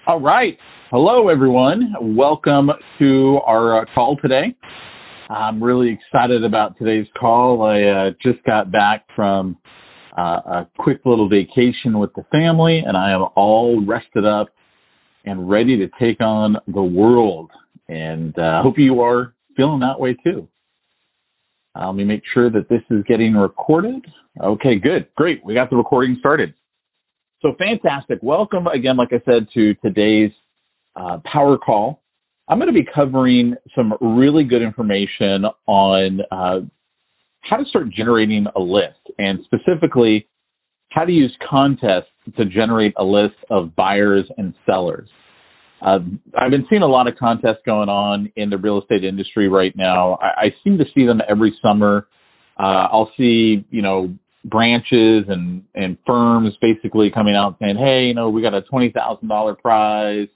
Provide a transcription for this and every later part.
All right. Hello, everyone. Welcome to our call today. I'm really excited about today's call. I just got back from a quick little vacation with the family, and I am all rested up and ready to take on the world. And hope you are feeling that way too. Let me make sure that this is getting recorded. Okay, good. Great. We got the recording started. So fantastic. Welcome again, like I said, to today's power call. I'm going to be covering some really good information on how to start generating a list, and specifically how to use contests to generate a list of buyers and sellers. I've been seeing a lot of contests going on in the real estate industry right now. I seem to see them every summer. I'll see, branches and firms basically coming out saying, hey, we got a $20,000 prize,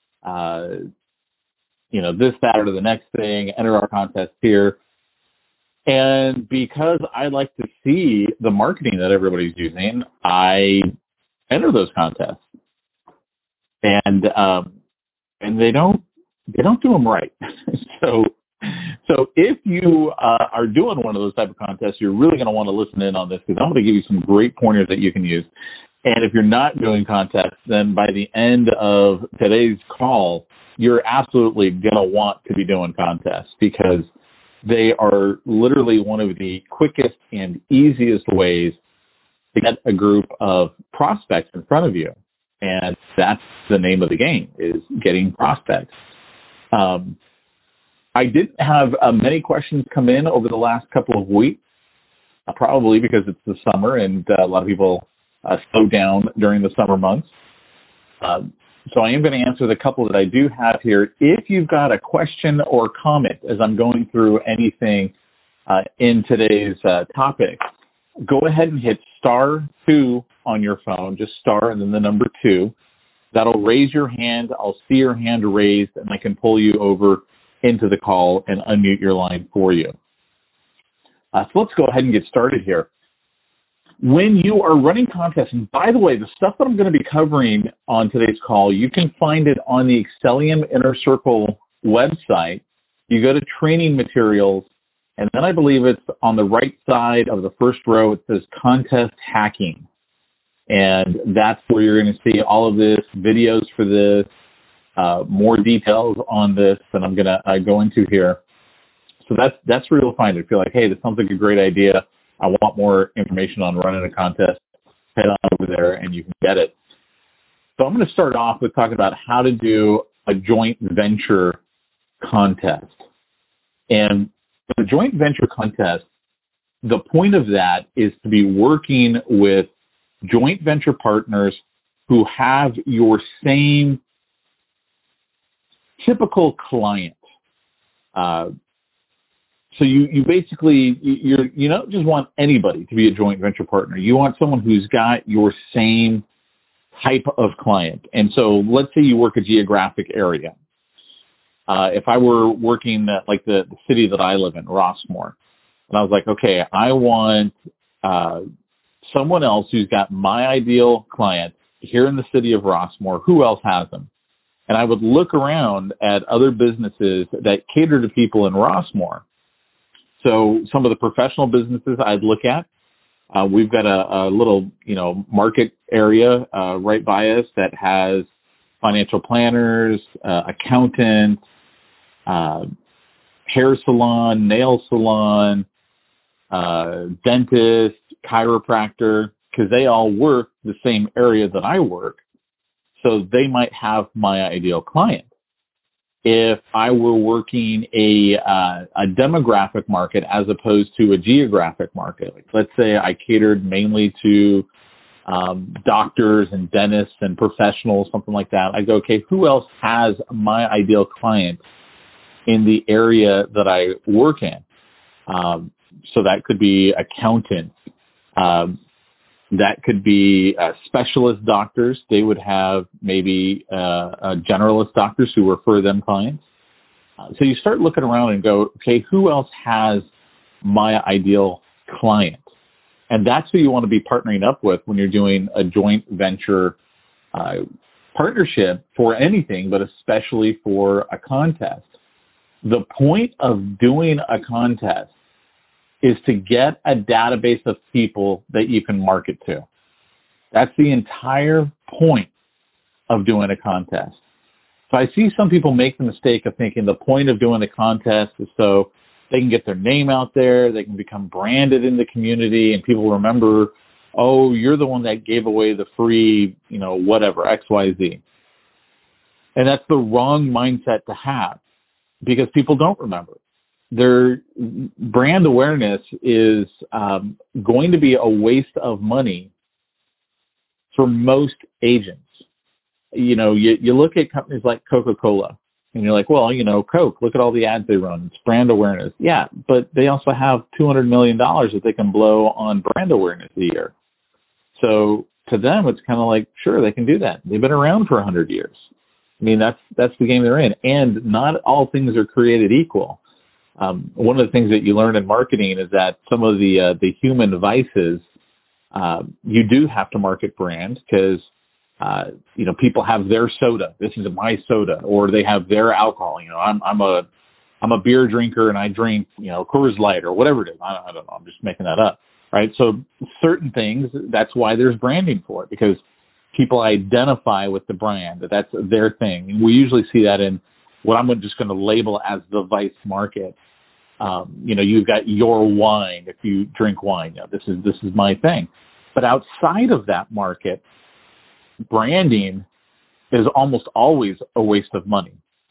this, that, or the next thing, enter our contest here. And because I like to see the marketing that everybody's using, I enter those contests. And they don't do them right. So if you are doing one of those type of contests, you're really going to want to listen in on this, because I'm going to give you some great pointers that you can use. And if you're not doing contests, then by the end of today's call, you're absolutely going to want to be doing contests, because they are literally one of the quickest and easiest ways to get a group of prospects in front of you. And that's the name of the game, is getting prospects. I didn't have many questions come in over the last couple of weeks, probably because it's the summer and a lot of people slow down during the summer months. So I am going to answer the couple that I do have here. If you've got a question or comment as I'm going through anything in today's topic, go ahead and hit *2 on your phone, just star and then the number 2. That'll raise your hand. I'll see your hand raised, and I can pull you over into the call and unmute your line for you. So let's go ahead and get started here. When you are running contests, and by the way, the stuff that I'm going to be covering on today's call, you can find it on the Excellium Inner Circle website. You go to training materials, and then I believe it's on the right side of the first row. It says contest hacking. And that's where you're going to see all of this, videos for this, more details on this that I'm going to go into here. So that's where you'll find it. If you're like, hey, this sounds like a great idea, I want more information on running a contest, head on over there and you can get it. So I'm going to start off with talking about how to do a joint venture contest. And the joint venture contest, the point of that is to be working with joint venture partners who have your same typical client. So you basically, you don't just want anybody to be a joint venture partner. You want someone who's got your same type of client. And so let's say you work a geographic area. If I were working like the city that I live in, Rossmore, and I was like, okay, I want someone else who's got my ideal client here in the city of Rossmore. Who else has them? And I would look around at other businesses that cater to people in Rossmore. So some of the professional businesses I'd look at, we've got a little, market area right by us that has financial planners, accountants, hair salon, nail salon, dentist, chiropractor, because they all work the same area that I work. So they might have my ideal client. If I were working a demographic market as opposed to a geographic market, like let's say I catered mainly to doctors and dentists and professionals, something like that, I go, okay, who else has my ideal client in the area that I work in? So that could be accountants. That could be specialist doctors. They would have maybe generalist doctors who refer them clients. So you start looking around and go, okay, who else has my ideal client? And that's who you want to be partnering up with when you're doing a joint venture partnership for anything, but especially for a contest. The point of doing a contest is to get a database of people that you can market to. That's the entire point of doing a contest. So I see some people make the mistake of thinking the point of doing a contest is so they can get their name out there, they can become branded in the community, and people remember, oh, you're the one that gave away the free, whatever, XYZ. And that's the wrong mindset to have because people don't remember. Their brand awareness is going to be a waste of money for most agents. You look at companies like Coca-Cola, and you're like, well, Coke, look at all the ads they run. It's brand awareness. Yeah, but they also have $200 million that they can blow on brand awareness a year. So to them, it's kind of like, sure, they can do that. They've been around for 100 years. I mean, that's the game they're in. And not all things are created equal. One of the things that you learn in marketing is that some of the human vices, you do have to market brand because people have their soda. This is my soda, or they have their alcohol. I'm a beer drinker and I drink, Coors Light or whatever it is. I don't know. I'm just making that up, right? So certain things, that's why there's branding for it, because people identify with the brand. That's their thing. And we usually see that in what I'm just going to label as the vice market. You've got your wine. If you drink wine, this is my thing. But outside of that market, branding is almost always a waste of money.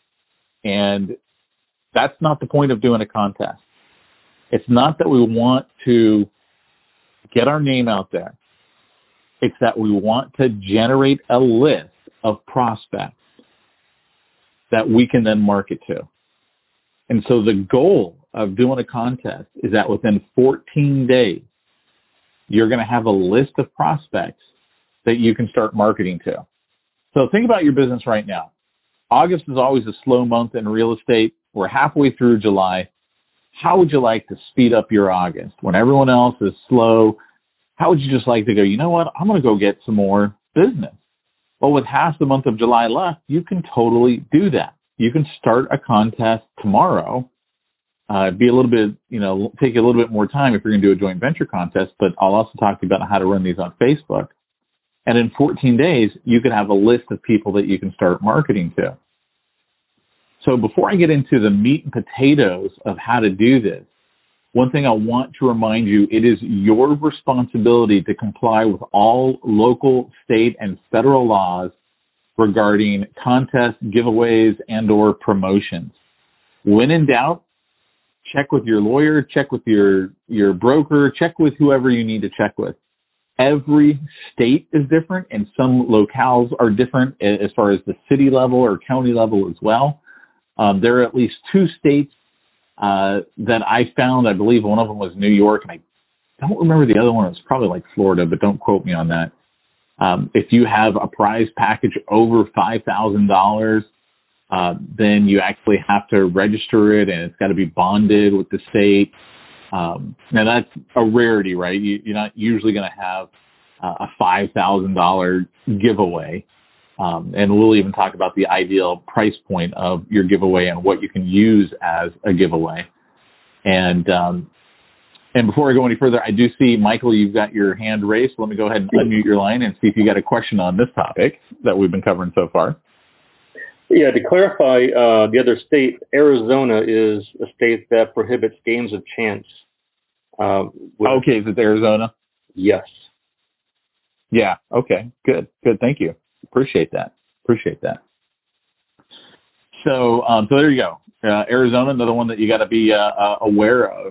And that's not the point of doing a contest. It's not that we want to get our name out there. It's that we want to generate a list of prospects that we can then market to. And so the goal of doing a contest is that within 14 days, you're going to have a list of prospects that you can start marketing to. So think about your business right now. August is always a slow month in real estate. We're halfway through July. How would you like to speed up your August? When everyone else is slow, how would you just like to go, you know what, I'm going to go get some more business? Well, with half the month of July left, you can totally do that. You can start a contest tomorrow. Be a little bit, take a little bit more time if you're going to do a joint venture contest, but I'll also talk to you about how to run these on Facebook. And in 14 days, you could have a list of people that you can start marketing to. So before I get into the meat and potatoes of how to do this, one thing I want to remind you, it is your responsibility to comply with all local, state, and federal laws regarding contests, giveaways, and or promotions. When in doubt, check with your lawyer, check with your broker, check with whoever you need to check with. Every state is different, and some locales are different as far as the city level or county level as well. There are at least 2 states that I found. I believe one of them was New York, and I don't remember the other one. It was probably like Florida, but don't quote me on that. If you have a prize package over $5,000, then you actually have to register it, and it's got to be bonded with the state. Now that's a rarity, right? You're not usually going to have a $5,000 giveaway. And we'll even talk about the ideal price point of your giveaway and what you can use as a giveaway. And before I go any further, I do see, Michael, you've got your hand raised. Let me go ahead and unmute your line and see if you got a question on this topic that we've been covering so far. Yeah, to clarify the other state, Arizona is a state that prohibits games of chance. Okay, is it Arizona? Yes. Yeah, okay, good. Thank you. Appreciate that. So there you go. Arizona, another one that you got to be aware of.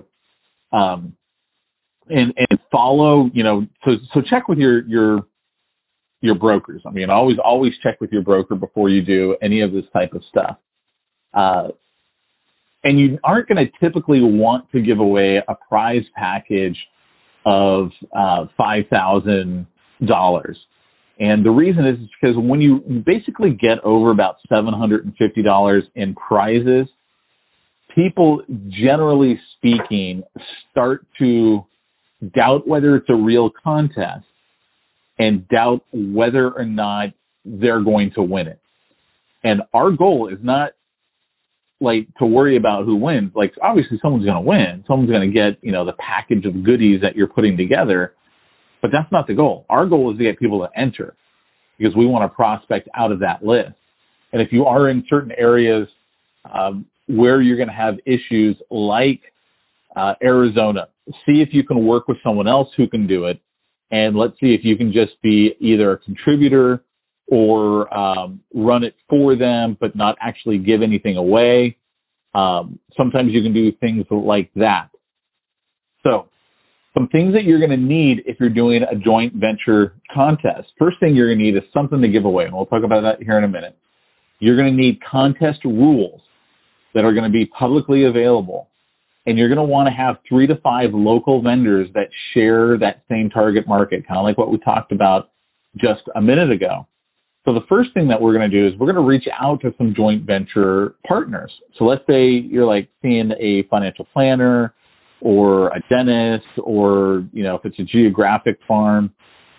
And follow, so check with your brokers. I mean, always check with your broker before you do any of this type of stuff. And you aren't going to typically want to give away a prize package of $5,000. And the reason is because when you basically get over about $750 in prizes, people, generally speaking, start to doubt whether it's a real contest and doubt whether or not they're going to win it. And our goal is not like to worry about who wins. Like, obviously someone's going to win. Someone's going to get, the package of goodies that you're putting together, but that's not the goal. Our goal is to get people to enter because we want to prospect out of that list. And if you are in certain areas where you're going to have issues like Arizona, see if you can work with someone else who can do it. And let's see if you can just be either a contributor or run it for them, but not actually give anything away. Sometimes you can do things like that. So some things that you're going to need if you're doing a joint venture contest. First thing you're going to need is something to give away, and we'll talk about that here in a minute. You're going to need contest rules that are going to be publicly available. And you're going to want to have 3 to 5 local vendors that share that same target market, kind of like what we talked about just a minute ago. So the first thing that we're going to do is we're going to reach out to some joint venture partners. So let's say you're like seeing a financial planner or a dentist or, if it's a geographic farm,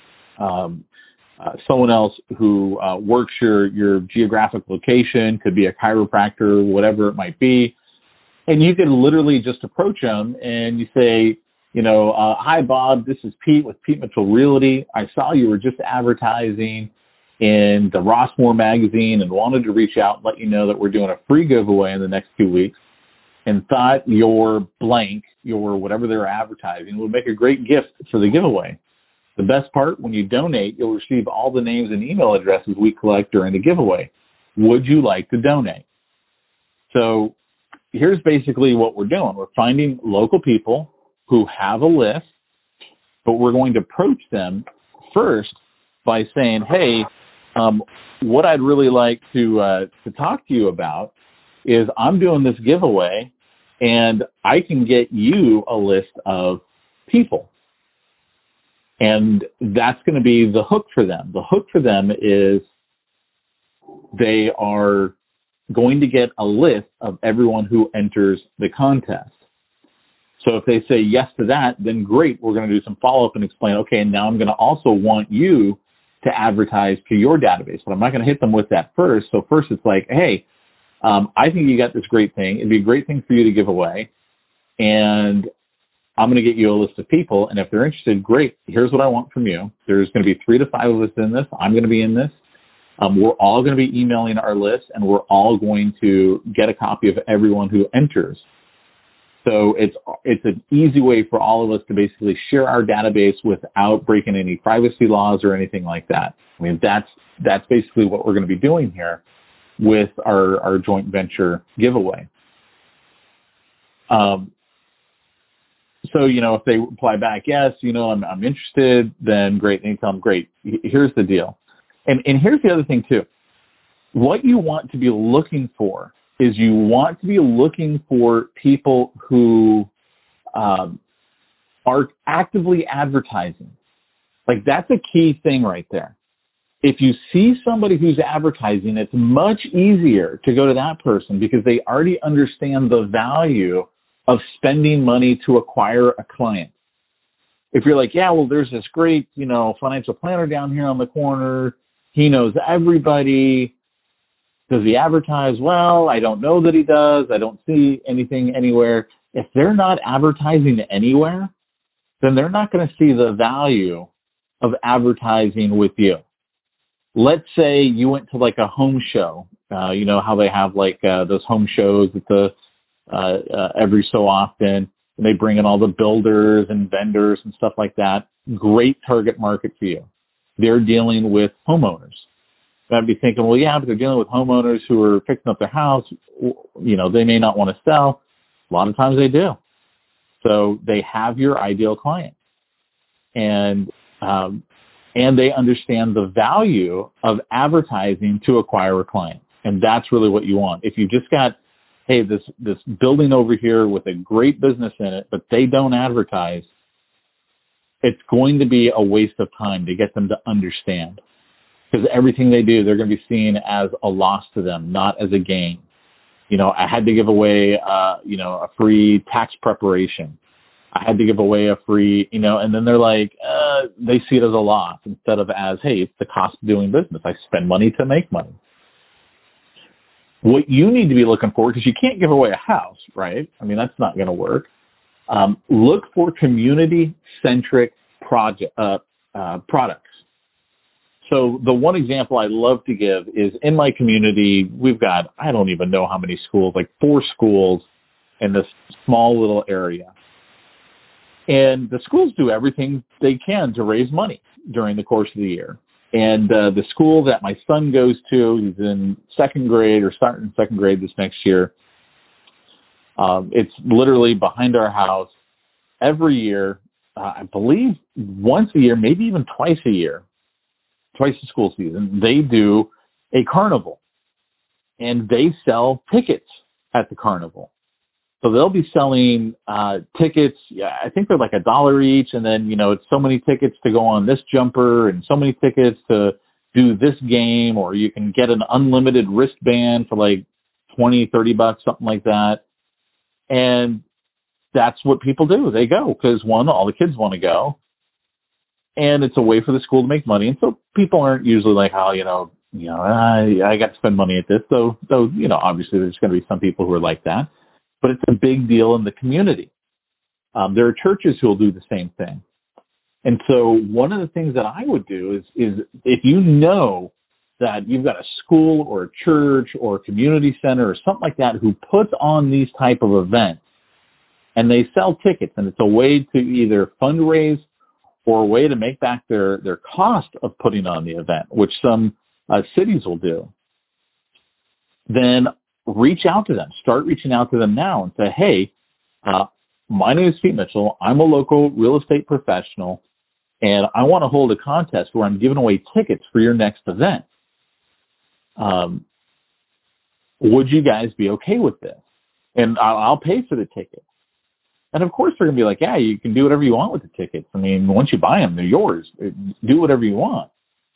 someone else who works your geographic location, could be a chiropractor, whatever it might be. And you can literally just approach them and you say, hi, Bob, this is Pete with Pete Mitchell Realty. I saw you were just advertising in the Rossmore magazine and wanted to reach out and let you know that we're doing a free giveaway in the next 2 weeks and thought your blank, your whatever they're advertising, would make a great gift for the giveaway. The best part, when you donate, you'll receive all the names and email addresses we collect during the giveaway. Would you like to donate? So here's basically what we're doing. We're finding local people who have a list, but we're going to approach them first by saying, hey, what I'd really like to talk to you about is I'm doing this giveaway, and I can get you a list of people. And that's going to be the hook for them. The hook for them is they are going to get a list of everyone who enters the contest. So if they say yes to that, then great. We're going to do some follow-up and explain, okay, and now I'm going to also want you to advertise to your database. But I'm not going to hit them with that first. So first it's like, hey, I think you got this great thing. It'd be a great thing for you to give away. And I'm going to get you a list of people. And if they're interested, great. Here's what I want from you. There's going to be 3 to 5 of us in this. I'm going to be in this. We're all going to be emailing our list, and we're all going to get a copy of everyone who enters. So it's an easy way for all of us to basically share our database without breaking any privacy laws or anything like that. I mean, that's basically what we're going to be doing here with our joint venture giveaway. So, if they reply back, yes, I'm interested, then great. And you tell them, great, here's the deal. And here's the other thing too. What you want to be looking for is you want to be looking for people who are actively advertising. Like, that's a key thing right there. If you see somebody who's advertising, it's much easier to go to that person because they already understand the value of spending money to acquire a client. If you're like, yeah, well, there's this great, financial planner down here on the corner. He knows everybody. Does he advertise? Well, I don't know that he does. I don't see anything anywhere. If they're not advertising anywhere, then they're not going to see the value of advertising with you. Let's say you went to like a home show. You know how they have like those home shows at the every so often, and they bring in all the builders and vendors and stuff like that. Great target market for you. They're dealing with homeowners. I'd be thinking, well, yeah, but they're dealing with homeowners who are fixing up their house. They may not want to sell. A lot of times they do. So they have your ideal client. And they understand the value of advertising to acquire a client. And that's really what you want. If you just got, hey, this building over here with a great business in it, but they don't advertise, it's going to be a waste of time to get them to understand. Because everything they do, they're going to be seen as a loss to them, not as a gain. I had to give away, a free tax preparation. I had to give away a free, and then they're like, they see it as a loss instead of as, hey, it's the cost of doing business. I spend money to make money. What you need to be looking for, because you can't give away a house, right? I mean, that's not going to work. Look for community-centric products. So the one example I love to give is in my community, we've got, I don't even know how many schools, like 4 schools in this small little area. And the schools do everything they can to raise money during the course of the year. And the school that my son goes to, he's in 2nd grade or starting 2nd grade this next year. It's literally behind our house. Every year, I believe once a year, maybe even twice a year, twice the school season, they do a carnival. And they sell tickets at the carnival. So they'll be selling tickets. Yeah, I think they're like $1 each, and then it's so many tickets to go on this jumper, and so many tickets to do this game, or you can get an unlimited wristband for like $20-$30, something like that. And that's what people do. They go because one, all the kids want to go, and it's a way for the school to make money. And so people aren't usually like, oh, I got to spend money at this. So obviously there's going to be some people who are like that. But it's a big deal in the community. There are churches who will do the same thing. And so one of the things that I would do is if you know that you've got a school or a church or a community center or something like that who puts on these type of events, and they sell tickets, and it's a way to either fundraise or a way to make back their cost of putting on the event, which some cities will do, then reach out to them. Start reaching out to them now and say, hey, my name is Pete Mitchell. I'm a local real estate professional, and I want to hold a contest where I'm giving away tickets for your next event. Would you guys be okay with this? And I'll pay for the ticket. And of course, they're going to be like, yeah, you can do whatever you want with the tickets. I mean, once you buy them, they're yours. Do whatever you want.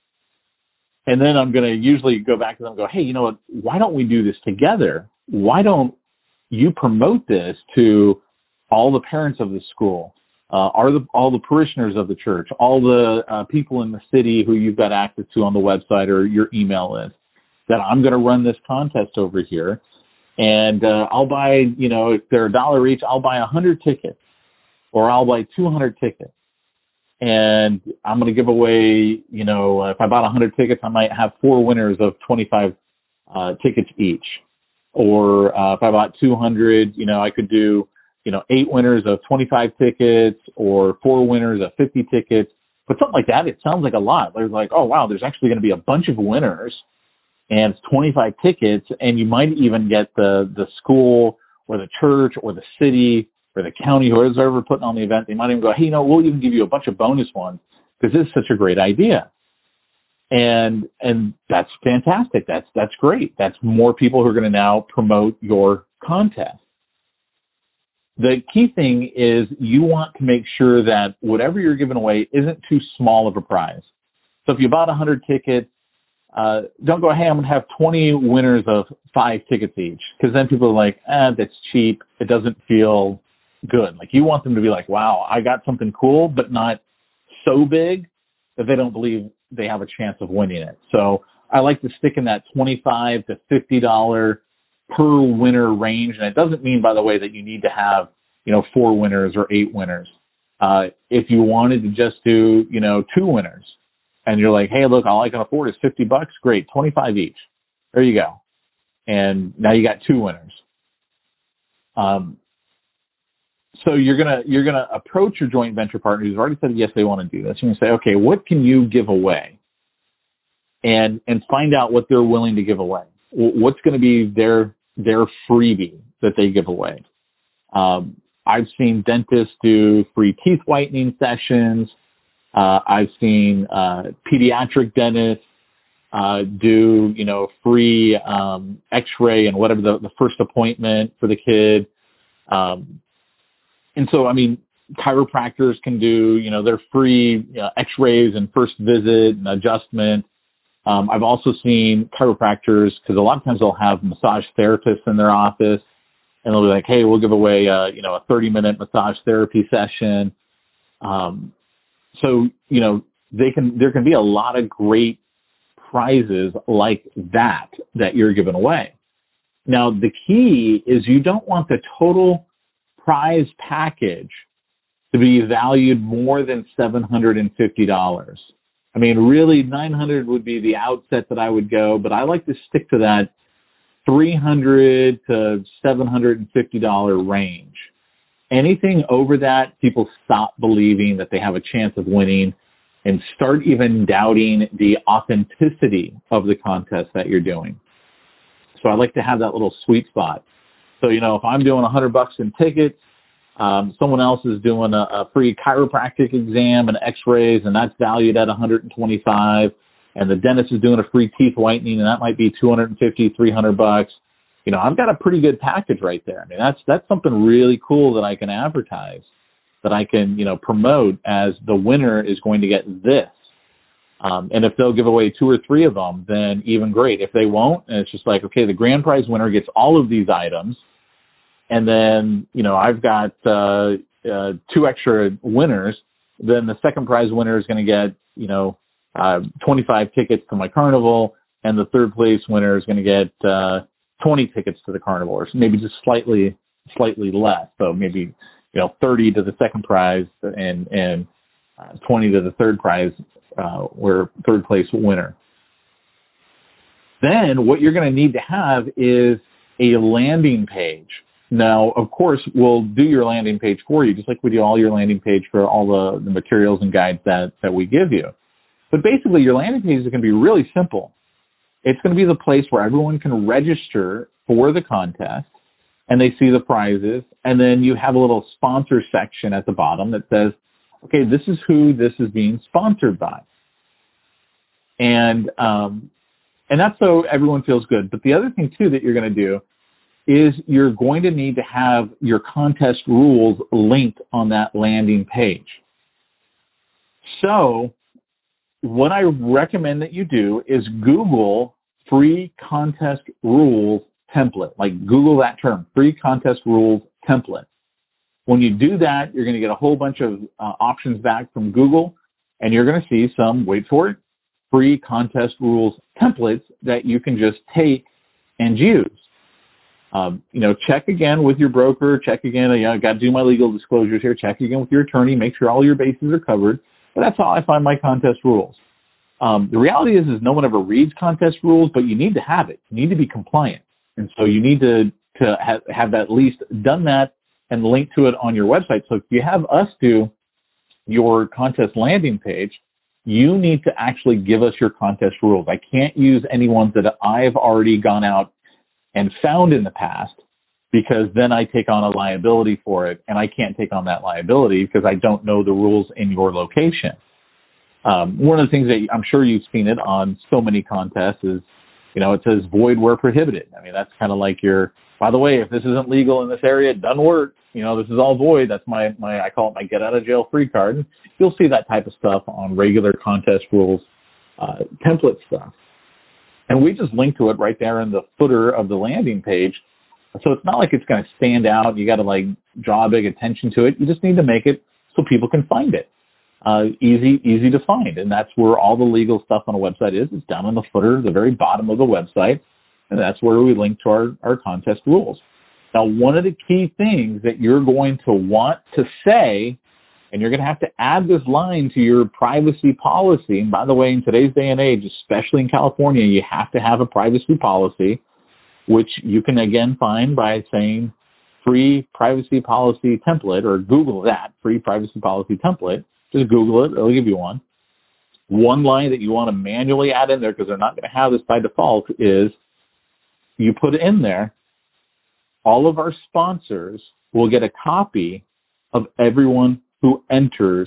And then I'm going to usually go back to them and go, hey, you know what? Why don't we do this together? Why don't you promote this to all the parents of the school, all the parishioners of the church, all the people in the city who you've got access to on the website or your email list, that I'm going to run this contest over here. And I'll buy, if they're $1 each, I'll buy 100 tickets, or I'll buy 200 tickets. And I'm going to give away, if I bought 100 tickets, I might have 4 winners of 25 tickets each. Or if I bought 200, I could do, 8 winners of 25 tickets or 4 winners of 50 tickets. But something like that, it sounds like a lot. There's like, oh, wow, there's actually going to be a bunch of winners, and it's 25 tickets, and you might even get the school or the church or the city or the county, whoever's ever putting on the event, they might even go, hey, we'll even give you a bunch of bonus ones because this is such a great idea. And that's fantastic. That's great. That's more people who are going to now promote your contest. The key thing is you want to make sure that whatever you're giving away isn't too small of a prize. So if you bought 100 tickets, don't go, hey, I'm going to have 20 winners of 5 tickets each, because then people are like, that's cheap. It doesn't feel good. Like, you want them to be like, wow, I got something cool, but not so big that they don't believe they have a chance of winning it. So I like to stick in that $25 to $50 per winner range. And it doesn't mean, by the way, that you need to have, 4 winners or 8 winners. If you wanted to just do, 2 winners, and you're like, hey, look, all I can afford is $50, great, 25 each. There you go. And now you got 2 winners. So you're gonna approach your joint venture partner who's already said yes, they want to do this. You're gonna say, okay, what can you give away, and find out what they're willing to give away. What's going to be their freebie that they give away. I've seen dentists do free teeth whitening sessions. I've seen pediatric dentists do free X-ray and whatever the first appointment for the kid. And so, chiropractors can do, their free X-rays and first visit and adjustment. I've also seen chiropractors, because a lot of times they'll have massage therapists in their office, and they'll be like, hey, we'll give away, a 30-minute massage therapy session. So, there can be a lot of great prizes like that you're giving away. Now, the key is you don't want the total prize package to be valued more than $750. I mean, really, $900 would be the outset that I would go, but I like to stick to that $300 to $750 range. Anything over that, people stop believing that they have a chance of winning and start even doubting the authenticity of the contest that you're doing. So I like to have that little sweet spot. So, if I'm doing $100 in tickets, someone else is doing a free chiropractic exam and x-rays, and that's valued at $125, and the dentist is doing a free teeth whitening, and that might be $250, $300. I've got a pretty good package right there. I mean, that's something really cool that I can advertise, that I can, promote as the winner is going to get this. And if they'll give away 2 or 3 of them, then even great. If they won't, and it's just like, okay, the grand prize winner gets all of these items, and then, I've got 2 extra winners, then the second prize winner is going to get, 25 tickets to my carnival, and the third place winner is going to get 20 tickets to the carnival, or maybe just slightly less. So maybe, 30 to the second prize and 20 to the third prize, or third place winner. Then what you're going to need to have is a landing page. Now, of course, we'll do your landing page for you, just like we do all your landing page for all the materials and guides that we give you. But basically, your landing page is going to be really simple. It's going to be the place where everyone can register for the contest, and they see the prizes, and then you have a little sponsor section at the bottom that says, okay, this is who this is being sponsored by. And that's so everyone feels good. But the other thing, too, that you're going to do is you're going to need to have your contest rules linked on that landing page. So what I recommend that you do is Google free contest rules template. Like, Google that term, free contest rules template. When you do that, you're going to get a whole bunch of options back from Google, and you're going to see some, wait for it, free contest rules templates that you can just take and use. Check again with your broker, check again, I got to do my legal disclosures here, check again with your attorney, make sure all your bases are covered. But that's how I find my contest rules. The reality is no one ever reads contest rules, but you need to have it. You need to be compliant. And so you need to have at least done that and link to it on your website. So if you have us do your contest landing page, you need to actually give us your contest rules. I can't use any ones that I've already gone out and found in the past, because then I take on a liability for it, and I can't take on that liability because I don't know the rules in your location. One of the things that I'm sure you've seen it on so many contests is, it says void where prohibited. I mean, that's kind of like by the way, if this isn't legal in this area, it doesn't work. This is all void. That's my I call it my get out of jail free card. And you'll see that type of stuff on regular contest rules, template stuff. And we just link to it right there in the footer of the landing page. So it's not like it's going to stand out. You got to draw big attention to it. You just need to make it so people can find it. Easy to find. And that's where all the legal stuff on a website is. It's down in the footer, the very bottom of the website. And that's where we link to our contest rules. Now, one of the key things that you're going to want to say, and you're going to have to add this line to your privacy policy. And by the way, in today's day and age, especially in California, you have to have a privacy policy, which you can again find by saying free privacy policy template, or Google that, free privacy policy template. Just Google it. It'll give you one. One line that you want to manually add in there, because they're not going to have this by default, is you put in there, all of our sponsors will get a copy of everyone who enters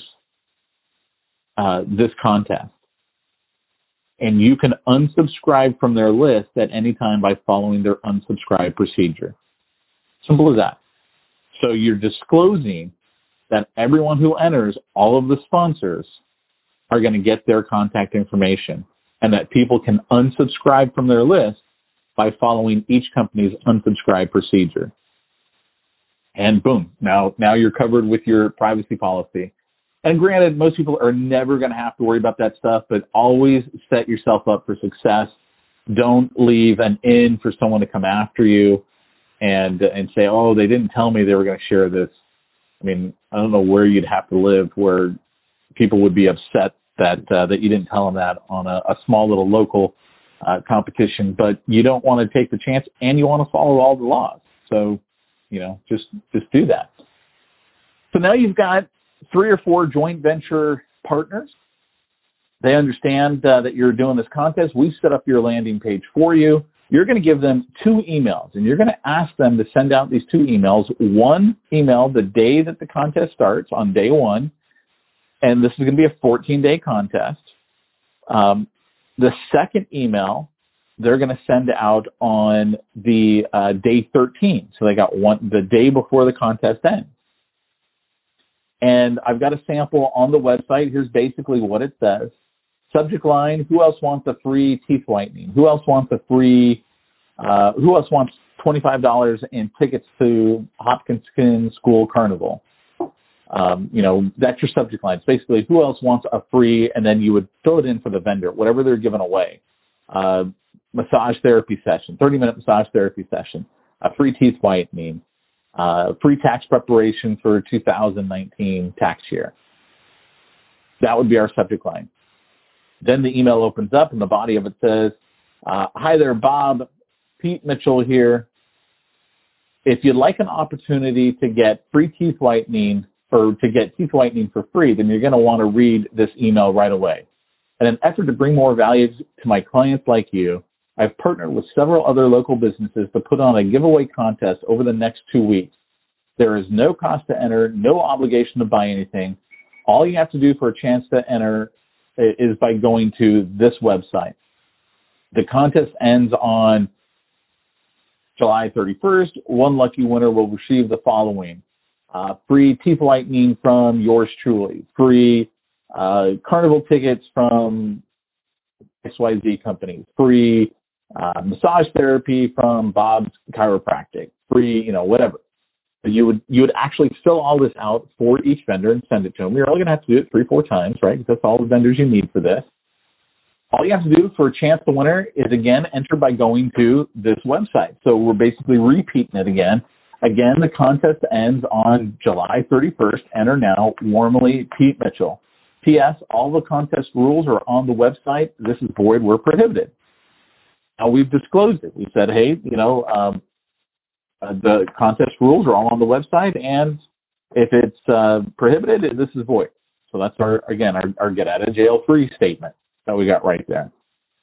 this contest. And you can unsubscribe from their list at any time by following their unsubscribe procedure. Simple as that. So you're disclosing that everyone who enters, all of the sponsors, are going to get their contact information, and that people can unsubscribe from their list by following each company's unsubscribe procedure. And boom, now you're covered with your privacy policy. And granted, most people are never going to have to worry about that stuff, but always set yourself up for success. Don't leave an in for someone to come after you and say, oh, they didn't tell me they were going to share this. I mean, I don't know where you'd have to live where people would be upset that you didn't tell them that on a small little local competition, but you don't want to take the chance and you want to follow all the laws. So, just do that. So now you've got 3 or 4 joint venture partners. They understand that you're doing this contest. We set up your landing page for you. You're going to give them 2 emails, and you're going to ask them to send out these 2 emails. One email the day that the contest starts, on day 1, and this is going to be a 14-day contest. The second email they're going to send out on the day 13. So they got the day before the contest ends. And I've got a sample on the website. Here's basically what it says. Subject line, who else wants a free teeth whitening? Who else wants who else wants $25 in tickets to Hopkins School Carnival? That's your subject line. It's basically who else wants a free, and then you would fill it in for the vendor, whatever they're giving away. Massage therapy session, 30-minute massage therapy session, a free teeth whitening, free tax preparation for 2019 tax year. That would be our subject line. Then the email opens up and the body of it says, hi there, Bob, Pete Mitchell here. If you'd like an opportunity to get free teeth whitening or to get teeth whitening for free, then you're going to want to read this email right away. In an effort to bring more value to my clients like you, I've partnered with several other local businesses to put on a giveaway contest over the next 2 weeks. There is no cost to enter, no obligation to buy anything. All you have to do for a chance to enter is by going to this website. The contest ends on July 31st. One lucky winner will receive the following. Free teeth whitening from yours truly. Free carnival tickets from XYZ company. Free massage therapy from Bob's Chiropractic. Free, whatever. You would actually fill all this out for each vendor and send it to them. You're only going to have to do it 3-4 times, right? Because that's all the vendors you need for this. All you have to do for a chance to winner is, again, enter by going to this website. So we're basically repeating it again. Again, the contest ends on July 31st. Enter now. Warmly, Pete Mitchell. P.S. All the contest rules are on the website. This is void where prohibited. Now, we've disclosed it. We said, hey, the contest rules are all on the website, and if it's prohibited, this is void. So that's our get out of jail free statement that we got right there.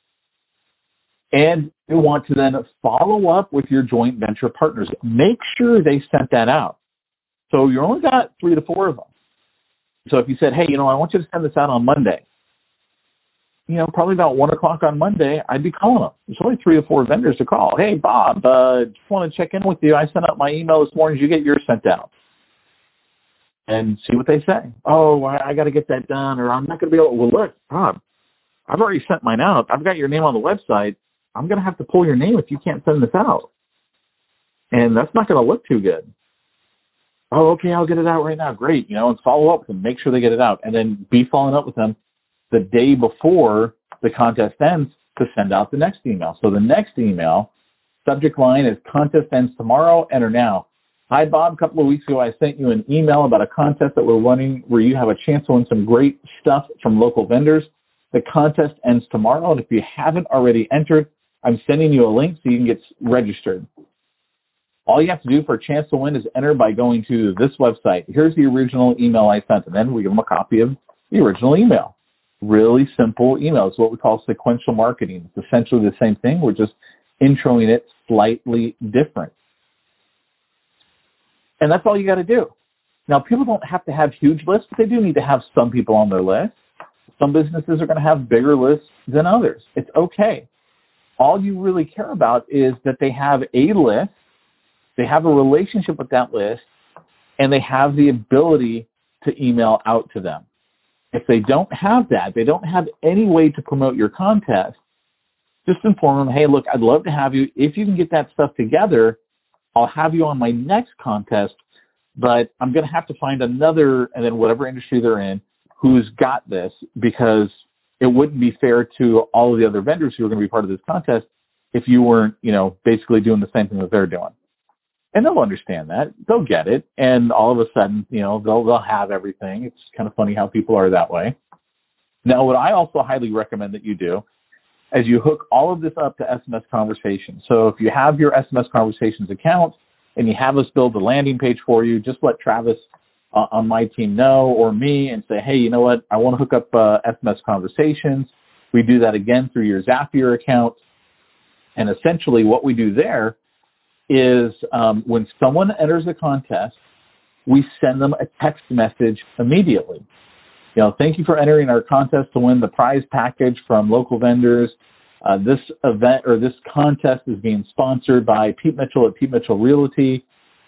And you want to then follow up with your joint venture partners. Make sure they sent that out. So you only got 3 to 4 of them. So if you said, hey, I want you to send this out on Monday, probably about 1 o'clock on Monday, I'd be calling them. There's only 3 or 4 vendors to call. Hey, Bob, just want to check in with you. I sent out my email this morning. Did you get yours sent out? And see what they say. Oh, I got to get that done, or I'm not going to be able. Well, look, Bob, I've already sent mine out. I've got your name on the website. I'm going to have to pull your name if you can't send this out. And that's not going to look too good. Oh, okay, I'll get it out right now. Great, and follow up with them. Make sure they get it out. And then be following up with them the day before the contest ends to send out the next email. So the next email, subject line is contest ends tomorrow, enter now. Hi, Bob. A couple of weeks ago, I sent you an email about a contest that we're running where you have a chance to win some great stuff from local vendors. The contest ends tomorrow, and if you haven't already entered, I'm sending you a link so you can get registered. All you have to do for a chance to win is enter by going to this website. Here's the original email I sent, and then we give them a copy of the original email. Really simple email. It's what we call sequential marketing. It's essentially the same thing. We're just introing it slightly different. And that's all you got to do. Now, people don't have to have huge lists, but they do need to have some people on their list. Some businesses are going to have bigger lists than others. It's okay. All you really care about is that they have a list, they have a relationship with that list, and they have the ability to email out to them. If they don't have that, they don't have any way to promote your contest, just inform them, hey, look, I'd love to have you. If you can get that stuff together, I'll have you on my next contest but I'm going to have to find another, and then whatever industry they're in, who's got this, because it wouldn't be fair to all of the other vendors who are going to be part of this contest if you weren't, basically doing the same thing that they're doing. And they'll understand that. They'll get it. And all of a sudden, they'll have everything. It's kind of funny how people are that way. Now, what I also highly recommend that you do is you hook all of this up to SMS Conversations. So if you have your SMS Conversations account and you have us build a landing page for you, just let Travis on my team know, or me, and say, hey, you know what? I want to hook up SMS Conversations. We do that again through your Zapier account. And essentially what we do there is when someone enters a contest, we send them a text message immediately. Thank you for entering our contest to win the prize package from local vendors. This event or this contest is being sponsored by Pete Mitchell at Pete Mitchell Realty.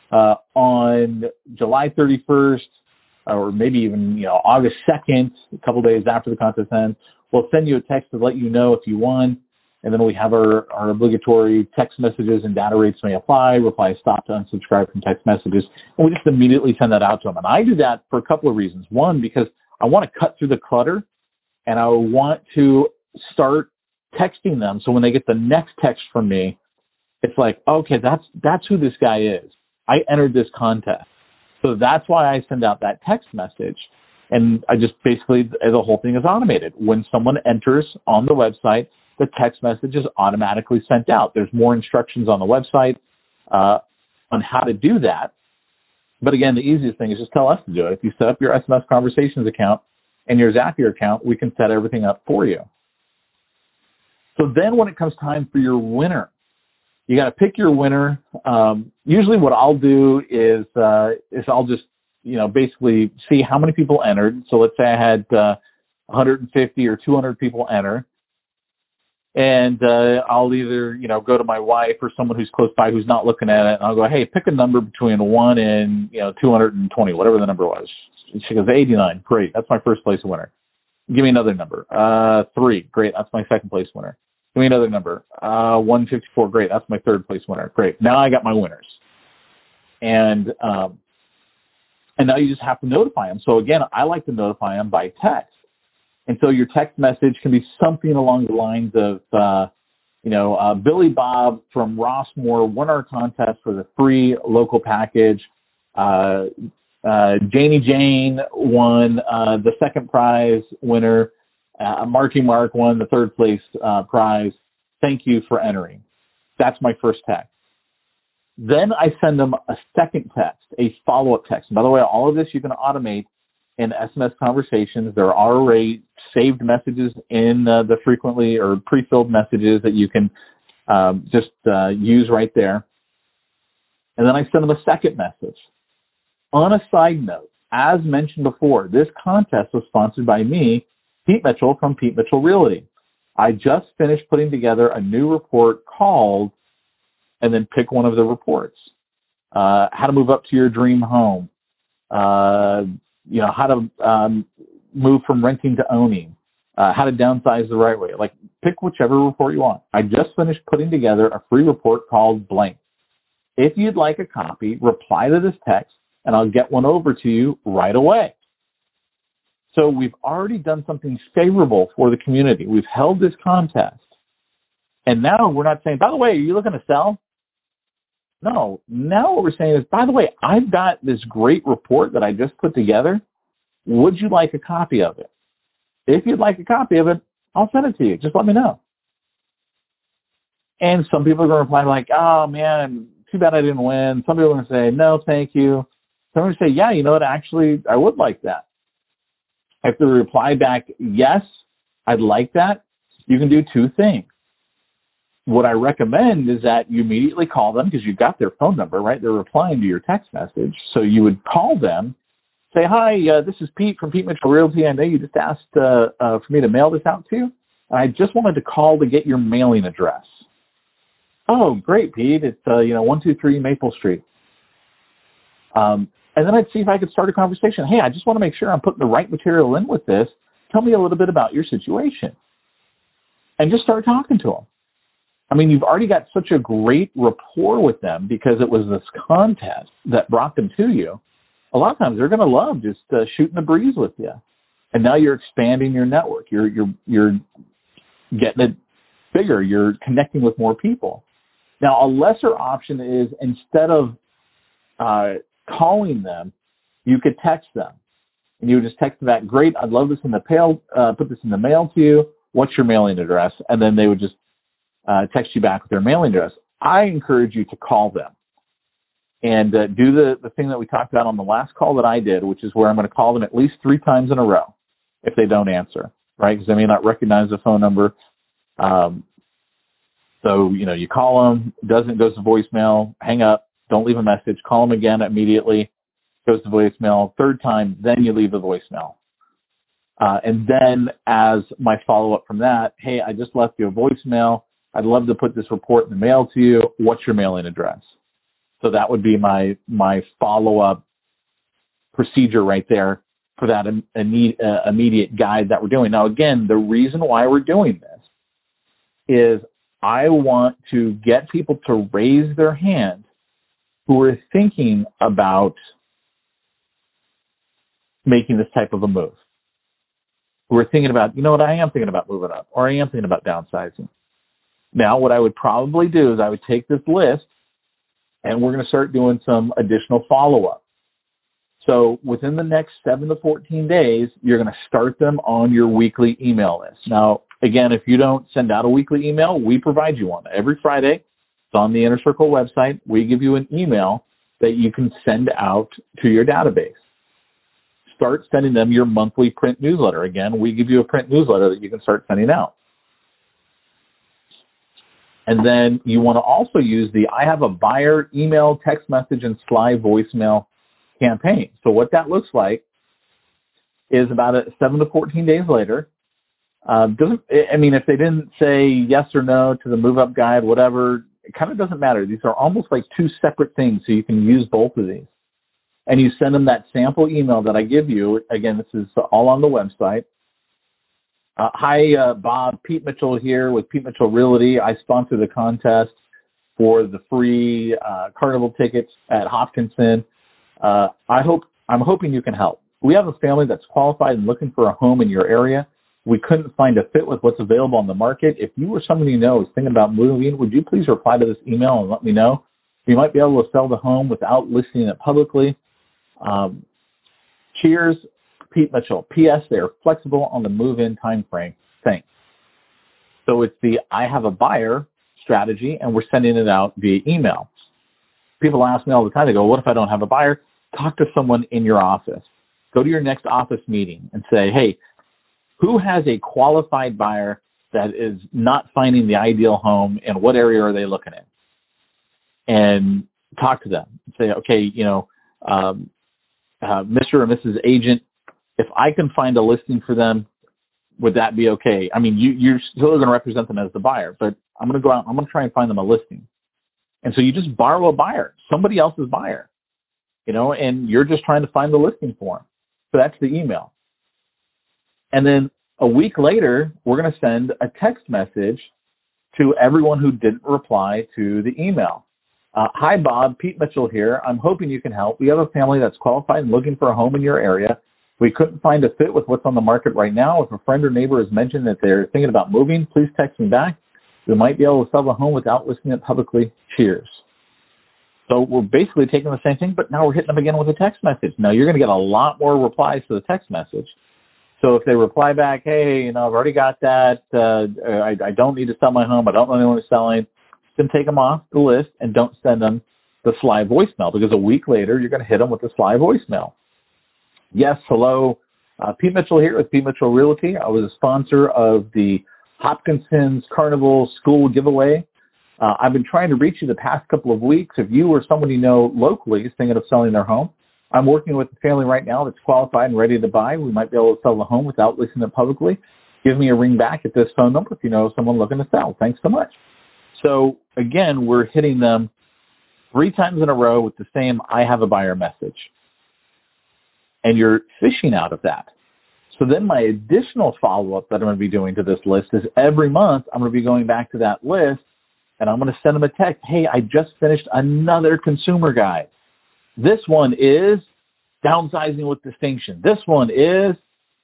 On July 31st, or maybe even August 2nd, a couple days after the contest ends, we'll send you a text to let you know if you won. And then we have our obligatory text messages and data rates may apply, reply stop to unsubscribe from text messages. And we just immediately send that out to them. And I do that for a couple of reasons. One, because I want to cut through the clutter and I want to start texting them. So when they get the next text from me, it's like, okay, that's who this guy is. I entered this contest. So that's why I send out that text message. And I just basically, the whole thing is automated. When someone enters on the website, the text message is automatically sent out. There's more instructions on the website on how to do that. But again, the easiest thing is just tell us to do it. If you set up your SMS Conversations account and your Zapier account, we can set everything up for you. So then when it comes time for your winner, you got to pick your winner. Usually what I'll do is I'll just, basically see how many people entered. So let's say I had 150 or 200 people enter. And I'll either, go to my wife or someone who's close by who's not looking at it, and I'll go, hey, pick a number between 1 and 220, whatever the number was. She goes, 89. Great. That's my first place winner. Give me another number. 3. Great. That's my second place winner. Give me another number. 154. Great. That's my third place winner. Great. Now I got my winners. And now you just have to notify them. So again, I like to notify them by text. And so your text message can be something along the lines of, Billy Bob from Rossmore won our contest for the free local package. Janie Jane won the second prize winner. Marky Mark won the third place prize. Thank you for entering. That's my first text. Then I send them a second text, a follow-up text. And by the way, all of this you can automate in SMS Conversations. There are already saved messages in the frequently or pre-filled messages that you can just use right there. And then I send them a second message. On a side note, as mentioned before, this contest was sponsored by me, Pete Mitchell from Pete Mitchell Realty. I just finished putting together a new report called, and then pick one of the reports. How to move up to your dream home. How to move from renting to owning. How to downsize the right way. Like, pick whichever report you want. I just finished putting together a free report called Blank. If you'd like a copy, reply to this text, and I'll get one over to you right away. So we've already done something favorable for the community. We've held this contest. And now we're not saying, by the way, are you looking to sell? No. Now what we're saying is, by the way, I've got this great report that I just put together. Would you like a copy of it? If you'd like a copy of it, I'll send it to you. Just let me know. And some people are going to reply like, oh, man, too bad I didn't win. Some people are going to say, no, thank you. Some are going to say, yeah, you know what, actually, I would like that. If they reply back, yes, I'd like that, you can do two things. What I recommend is that you immediately call them because you've got their phone number, right? They're replying to your text message. So you would call them, say, hi, this is Pete from Pete Mitchell Realty. I know you just asked for me to mail this out to you. And I just wanted to call to get your mailing address. Oh, great, Pete. It's, 123 Maple Street. And then I'd see if I could start a conversation. Hey, I just want to make sure I'm putting the right material in with this. Tell me a little bit about your situation. And just start talking to them. I mean, you've already got such a great rapport with them because it was this contest that brought them to you. a lot of times they're going to love just shooting the breeze with you. And now you're expanding your network. You're getting it bigger. You're connecting with more people. Now, a lesser option is instead of calling them, you could text them. And you would just text them back, great, I'd love this in the put this in the mail to you. What's your mailing address? And then they would just text you back with their mailing address. I encourage you to call them and do the thing that we talked about on the last call that I did, which is where I'm going to call them at least 3 times in a row if they don't answer, right? Because I may not recognize the phone number. So, you call them, goes to voicemail, hang up, don't leave a message, call them again immediately, goes to voicemail, 3rd time, then you leave the voicemail. And then as my follow-up from that, hey, I just left you a voicemail. I'd love to put this report in the mail to you. What's your mailing address? So that would be my follow-up procedure right there for that immediate guide that we're doing. Now, again, the reason why we're doing this is I want to get people to raise their hand who are thinking about making this type of a move, who are thinking about, I am thinking about moving up, or I am thinking about downsizing. Now, what I would probably do is I would take this list and we're going to start doing some additional follow-up. So within the next 7 to 14 days, you're going to start them on your weekly email list. Now, again, if you don't send out a weekly email, we provide you one. Every Friday, it's on the Inner Circle website. We give you an email that you can send out to your database. Start sending them your monthly print newsletter. Again, we give you a print newsletter that you can start sending out. And then you want to also use the I Have a Buyer email, text message, and Sly voicemail campaign. So what that looks like is about 7 to 14 days later. If they didn't say yes or no to the move up guide, whatever, it kind of doesn't matter. These are almost like 2 separate things, so you can use both of these. And you send them that sample email that I give you. Again, this is all on the website. Hi, Bob. Pete Mitchell here with Pete Mitchell Realty. I sponsor the contest for the free carnival tickets at Hopkinson. I'm hoping you can help. We have a family that's qualified and looking for a home in your area. We couldn't find a fit with what's available on the market. If you or somebody you know is thinking about moving, would you please reply to this email and let me know? We might be able to sell the home without listing it publicly. Cheers, Pete Mitchell. P.S. They are flexible on the move-in time frame. Thanks. So it's the I Have a Buyer strategy, and we're sending it out via email. People ask me all the time, they go, what if I don't have a buyer? Talk to someone in your office. Go to your next office meeting and say, hey, who has a qualified buyer that is not finding the ideal home, and what area are they looking at? And talk to them. Say, okay, Mr. or Mrs. Agent, if I can find a listing for them, would that be okay? I mean, you're still going to represent them as the buyer, but I'm going to go out and I'm going to try and find them a listing. And so you just borrow a buyer, somebody else's buyer, and you're just trying to find the listing for them. So that's the email. And then a week later, we're going to send a text message to everyone who didn't reply to the email. Hi, Bob. Pete Mitchell here. I'm hoping you can help. We have a family that's qualified and looking for a home in your area. We couldn't find a fit with what's on the market right now. If a friend or neighbor has mentioned that they're thinking about moving, please text me back. We might be able to sell the home without listing it publicly. Cheers. So we're basically taking the same thing, but now we're hitting them again with a text message. Now you're going to get a lot more replies to the text message. So if they reply back, hey, I've already got that. I don't need to sell my home. I don't know anyone who's selling. Then take them off the list and don't send them the Sly voicemail, because a week later you're going to hit them with the Sly voicemail. Yes, hello. Pete Mitchell here with Pete Mitchell Realty. I was a sponsor of the Hopkinson's Carnival School giveaway. I've been trying to reach you the past couple of weeks. If you or someone you know locally is thinking of selling their home, I'm working with a family right now that's qualified and ready to buy. We might be able to sell the home without listing it publicly. Give me a ring back at this phone number if you know someone looking to sell. Thanks so much. So, again, we're hitting them 3 times in a row with the same I Have a Buyer message. And you're fishing out of that. So then my additional follow-up that I'm going to be doing to this list is every month I'm going to be going back to that list, and I'm going to send them a text. Hey, I just finished another consumer guide. This one is downsizing with distinction. This one is,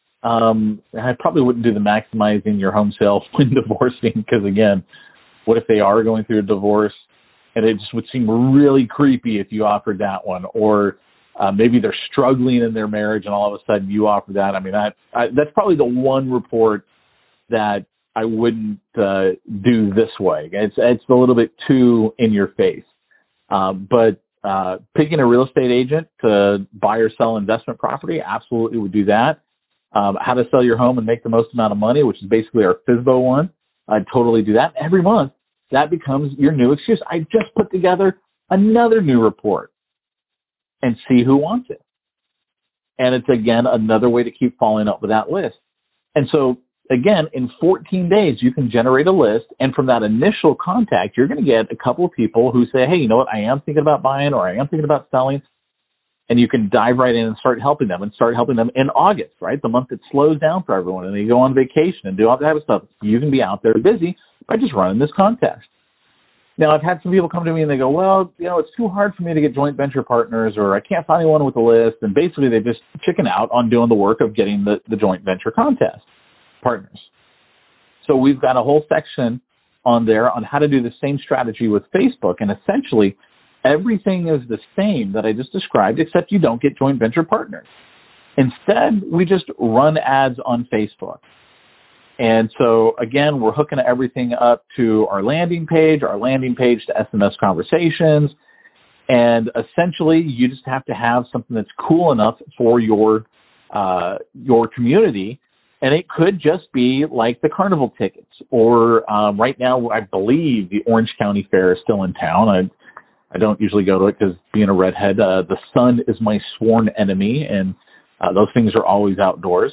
I probably wouldn't do the maximizing your home sale when divorcing, because again, what if they are going through a divorce? And it just would seem really creepy if you offered that one. Or maybe they're struggling in their marriage and all of a sudden you offer that. I mean, that's probably the one report that I wouldn't do this way. It's a little bit too in your face. But picking a real estate agent to buy or sell investment property, absolutely would do that. How to sell your home and make the most amount of money, which is basically our FSBO one, I'd totally do that. Every month, that becomes your new excuse. I just put together another new report and see who wants it. And it's, again, another way to keep following up with that list. And so, again, in 14 days, you can generate a list. And from that initial contact, you're going to get a couple of people who say, hey, you know what, I am thinking about buying or I am thinking about selling. And you can dive right in and start helping them in August, right? The month that slows down for everyone and they go on vacation and do all that type of stuff. You can be out there busy by just running this contest. Now, I've had some people come to me and they go, well, you know, it's too hard for me to get joint venture partners, or I can't find anyone with a list. And basically they just chicken out on doing the work of getting the joint venture contest partners. So we've got a whole section on there on how to do the same strategy with Facebook. And essentially everything is the same that I just described, except you don't get joint venture partners. Instead, we just run ads on Facebook. And so, again, we're hooking everything up to our landing page to SMS conversations. And essentially, you just have to have something that's cool enough for your community. And it could just be like the carnival tickets. Or right now, I believe the Orange County Fair is still in town. I don't usually go to it because being a redhead, the sun is my sworn enemy. And those things are always outdoors.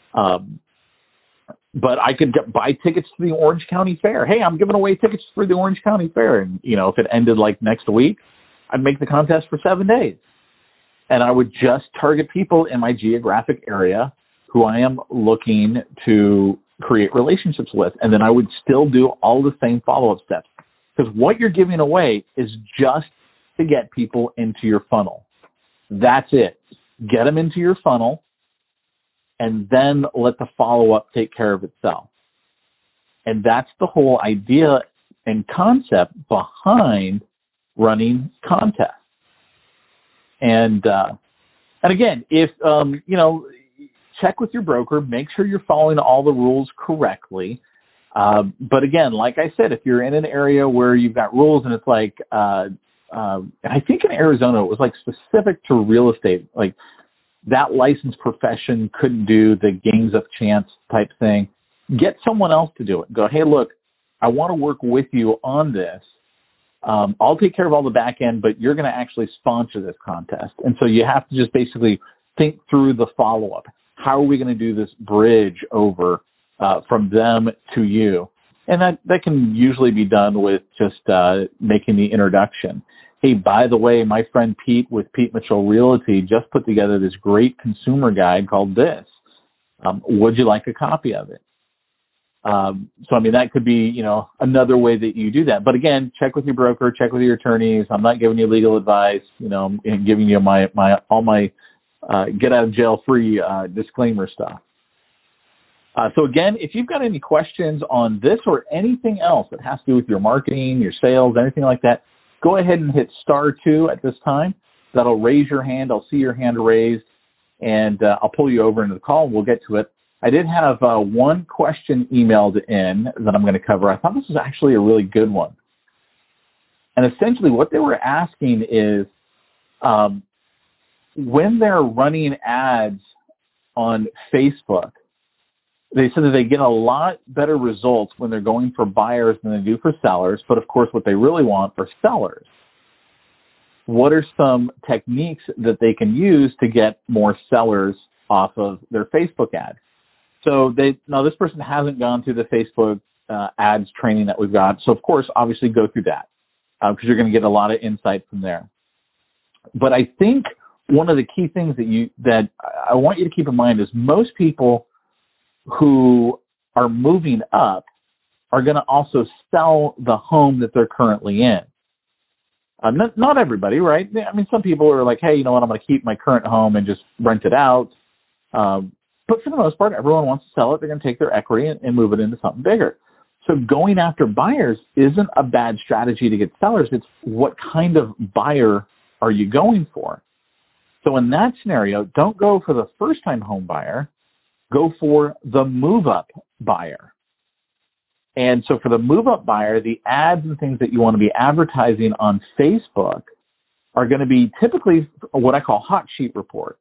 But I could buy tickets to the Orange County Fair. Hey, I'm giving away tickets for the Orange County Fair. And, you know, if it ended like next week, I'd make the contest for 7 days. And I would just target people in my geographic area who I am looking to create relationships with. And then I would still do all the same follow-up steps. Because what you're giving away is just to get people into your funnel. That's it. Get them into your funnel, and then let the follow-up take care of itself. And that's the whole idea and concept behind running contests. And again, if, check with your broker, make sure you're following all the rules correctly. But again, like I said, if you're in an area where you've got rules and it's like, I think in Arizona, it was like specific to real estate, like, that licensed profession couldn't do the games of chance type thing. Get someone else to do it. Go, hey, look, I want to work with you on this. I'll take care of all the back end, but you're going to actually sponsor this contest. And so you have to just basically think through the follow-up. How are we going to do this bridge over from them to you? And that can usually be done with just making the introduction. Hey, by the way, my friend Pete with Pete Mitchell Realty just put together this great consumer guide called This. Would you like a copy of it? So, I mean, that could be, another way that you do that. But again, check with your broker, check with your attorneys. I'm not giving you legal advice. I'm giving you all my get out of jail free disclaimer stuff. So again, if you've got any questions on this or anything else that has to do with your marketing, your sales, anything like that, go ahead and hit *2 at this time. That'll raise your hand. I'll see your hand raised, and I'll pull you over into the call, and we'll get to it. I did have one question emailed in that I'm going to cover. I thought this was actually a really good one. And essentially what they were asking is when they're running ads on Facebook, they said that they get a lot better results when they're going for buyers than they do for sellers. But of course, what they really want are sellers. What are some techniques that they can use to get more sellers off of their Facebook ad? So this person hasn't gone through the Facebook ads training that we've got. So of course, obviously go through that because you're going to get a lot of insight from there. But I think one of the key things that I want you to keep in mind is most people who are moving up are going to also sell the home that they're currently in. Not everybody, right? I mean, some people are like, hey, you know what, I'm going to keep my current home and just rent it out. But for the most part, everyone wants to sell it. They're going to take their equity and move it into something bigger. So going after buyers isn't a bad strategy to get sellers. It's what kind of buyer are you going for? So in that scenario, don't go for the first-time home buyer. Go for the move-up buyer. And so for the move-up buyer, the ads and things that you want to be advertising on Facebook are going to be typically what I call hot sheet report.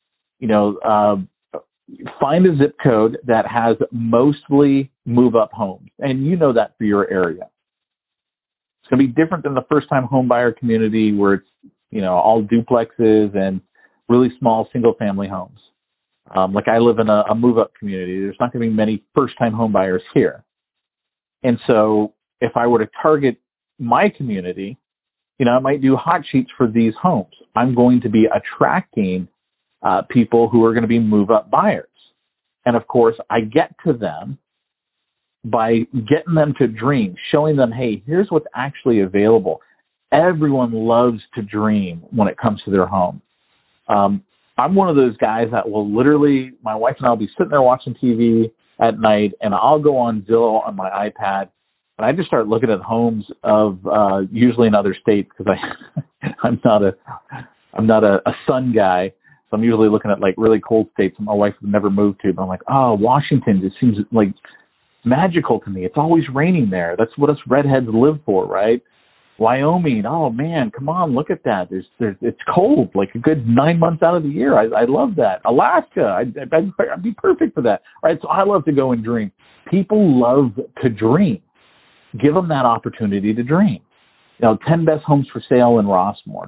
Find a zip code that has mostly move-up homes, and you know that for your area. It's going to be different than the first-time home buyer community where it's, all duplexes and really small single-family homes. Like I live in a move-up community. There's not going to be many first-time home buyers here. And so if I were to target my community, I might do hot sheets for these homes. I'm going to be attracting people who are going to be move-up buyers. And of course, I get to them by getting them to dream, showing them, hey, here's what's actually available. Everyone loves to dream when it comes to their home. I'm one of those guys that will literally, my wife and I will be sitting there watching TV at night, and I'll go on Zillow on my iPad, and I just start looking at homes of usually in other states because I'm not a sun guy. So I'm usually looking at like really cold states that my wife would never move to. But I'm like, oh, Washington just seems like magical to me. It's always raining there. That's what us redheads live for, right? Wyoming, oh man, come on, look at that. It's cold, like a good 9 months out of the year. I love that. Alaska, I'd be perfect for that. All right, so I love to go and dream. People love to dream. Give them that opportunity to dream. 10 best homes for sale in Rossmore.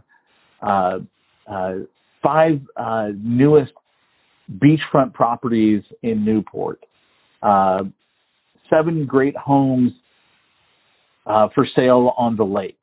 5 newest beachfront properties in Newport. 7 great homes for sale on the lake.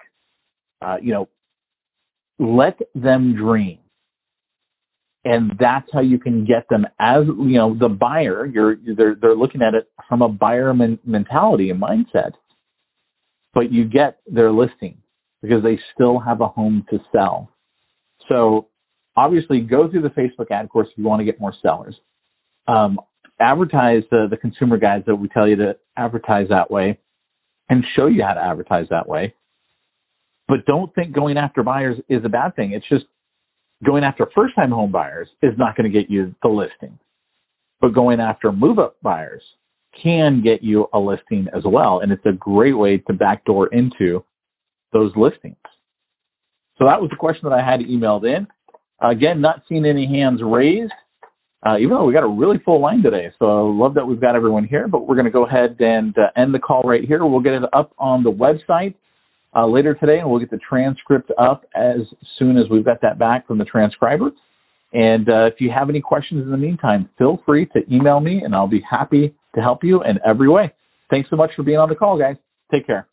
Let them dream. And that's how you can get them as, the buyer, they're looking at it from a buyer mentality and mindset, but you get their listing because they still have a home to sell. So obviously go through the Facebook ad course if you want to get more sellers. Advertise the consumer guides that we tell you to advertise that way and show you how to advertise that way. But don't think going after buyers is a bad thing. It's just going after first-time home buyers is not going to get you the listing. But going after move-up buyers can get you a listing as well. And it's a great way to backdoor into those listings. So that was the question that I had emailed in. Again, not seeing any hands raised, even though we got a really full line today. So I love that we've got everyone here, but we're going to go ahead and end the call right here. We'll get it up on the website later today, and we'll get the transcript up as soon as we've got that back from the transcriber. And if you have any questions in the meantime, feel free to email me, and I'll be happy to help you in every way. Thanks so much for being on the call, guys. Take care.